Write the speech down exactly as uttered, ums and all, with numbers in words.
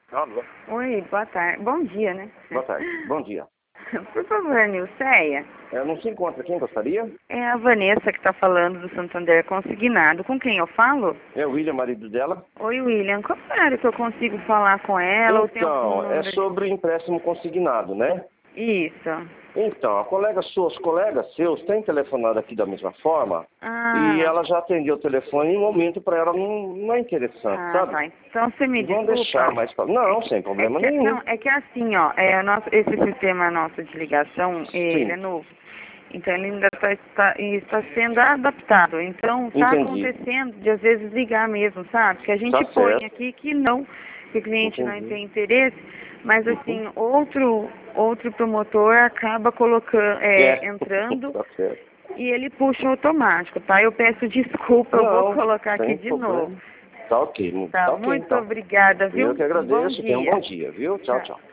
Alô? Oi, boa tarde. Bom dia, né? Boa tarde. Bom dia. Por favor, Nilceia. É, não se encontra. Quem gostaria? É a Vanessa que está falando do Santander Consignado. Com quem eu falo? É o William, marido dela. Oi, William. Qual horário que eu consigo falar com ela? Ou tem algum Então, é número? sobre empréstimo consignado, né? Isso. Então, a colega sua, os colegas seus têm telefonado aqui da mesma forma Ah, e ela já atendeu o telefone em um momento para ela não, não é interessante, ah, sabe? tá. Então você me Vão desculpa. deixar mais pra... Não, sem É problema que, nenhum. não, é que assim, ó, é, o nosso, esse sistema nosso de ligação, ele Sim. é novo. Então ele ainda está, está, está sendo adaptado. Então está Entendi. acontecendo de às vezes ligar mesmo, sabe? Porque a gente Tá põe certo. aqui que não, que o cliente não Entendi. tem interesse, mas Uhum. assim, outro, outro promotor acaba colocando, é, É. entrando Tá certo. e ele puxa automático, tá? Eu peço desculpa, eu vou Não, colocar aqui sem de problema. novo. Tá ok. Tá, Tá ok, muito então. obrigada, viu? Eu que Um bom agradeço. Tenha um dia. bom dia, viu? Tchau, Tchau. tchau.